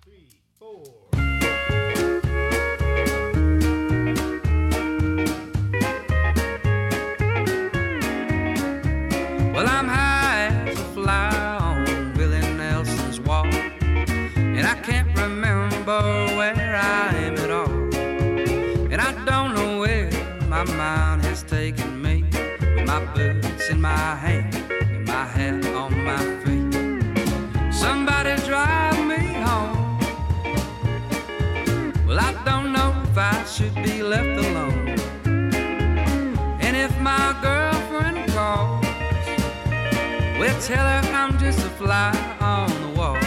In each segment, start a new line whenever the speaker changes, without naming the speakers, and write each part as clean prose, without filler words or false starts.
Well, I'm high as a fly on Willie Nelson's wall, and I can't remember where I am at all. And I don't know where my mind has taken me, with my boots in my hand and my hat on my feet. Somebody drive me home. Well, I don't know if I should be left alone. And if my girlfriend calls, well, tell her I'm just a fly on the wall.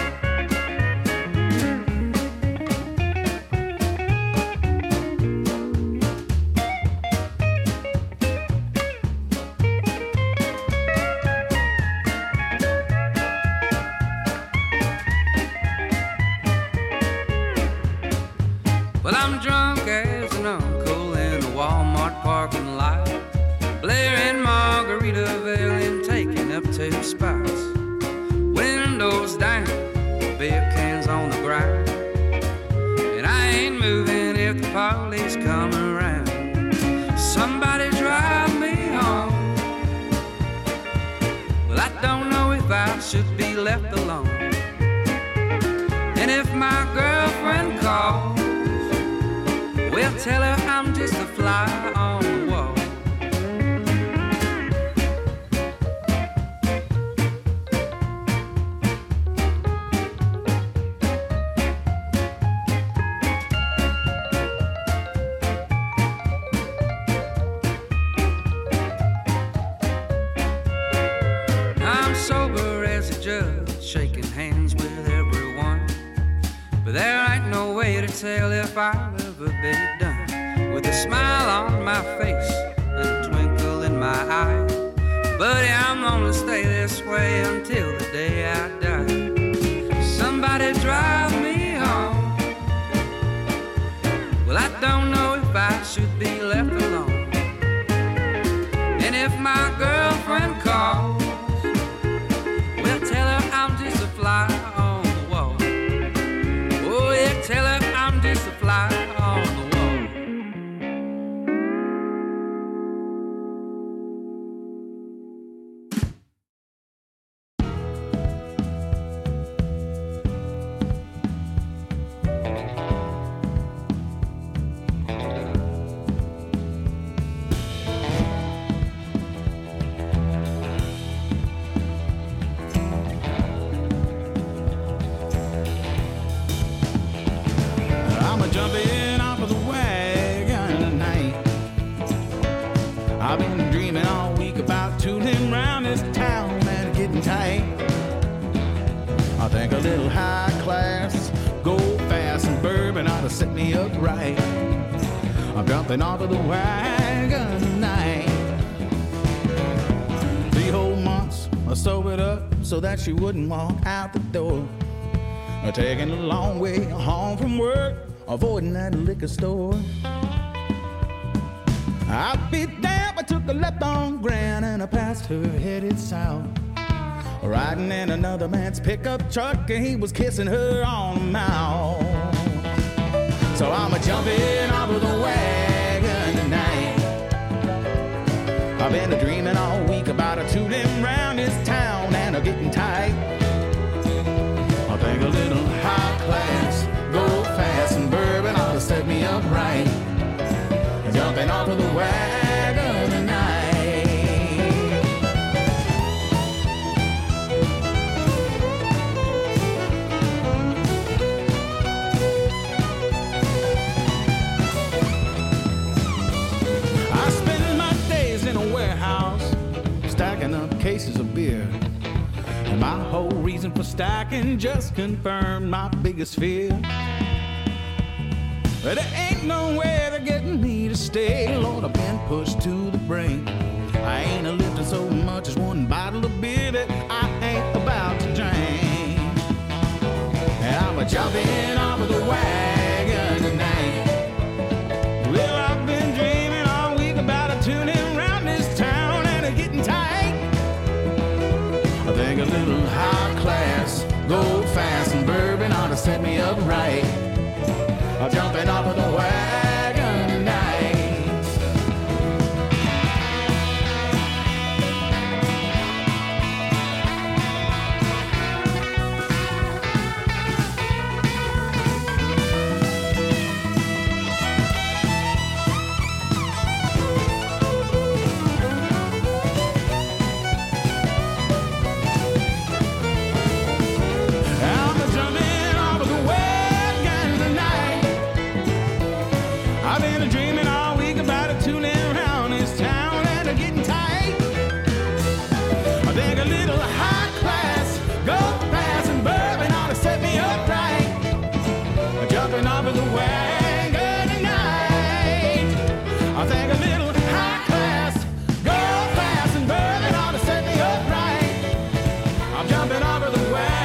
Well, I'm drunk as an uncle in a Walmart parking lot, blaring Margaritaville and taking up 2 spots. Windows down, beer cans on the ground, and I ain't moving if the police come around. Somebody drive me home. Well, I don't know if I should be left alone. And if my girlfriend calls, well, tell her I'm just a fly on the wall. I'm sober as a judge, shaking hands with everyone, but there ain't no way to tell if I'll ever be done. With a smile on my face and a twinkle in my eye, buddy, I'm gonna stay this way until the day I die. Somebody drive me home. Well, I don't know if I should be left alone. And if my girlfriend calls, well, tell her I'm just a fly on the wall. Oh, yeah, tell her I'm just a fly on the wall.
I'm a jumping off of the wagon tonight. I've been dreaming all week about tooling round this town and getting tight. I think a little high class, go fast and bourbon ought to set me up right. I'm jumping off of the wagon tonight. 3 whole months I sobered up so that she wouldn't walk out the door. Taking a long way home from work, avoiding that liquor store. I'd be damned, I took a left on Grand and I passed her headed south. Riding in another man's pickup truck and he was kissing her on the mouth. So I'm a jumping off of the wagon tonight. I've been a dreaming all week about a tooling round this town and a getting tight. I think a little high class, go fast and bourbon ought to set me up right. Jumping off of the wagon tonight. I spend my days in a warehouse, stacking up cases of beer. And my whole reason for stacking just confirmed my biggest fear. But there ain't no way they're getting me to stay. Lord, I've been pushed to the brink. I ain't a lifting so much as one bottle of beer that I ain't about to drink. And I'm a jumping off of the wagon tonight. Well, I've been dreaming all week about a tuning round this town and a getting tight. I think a little high class, go fast and bourbon ought to set me up right. I'm jumping off of the wagon tonight. Jumping over the wagon.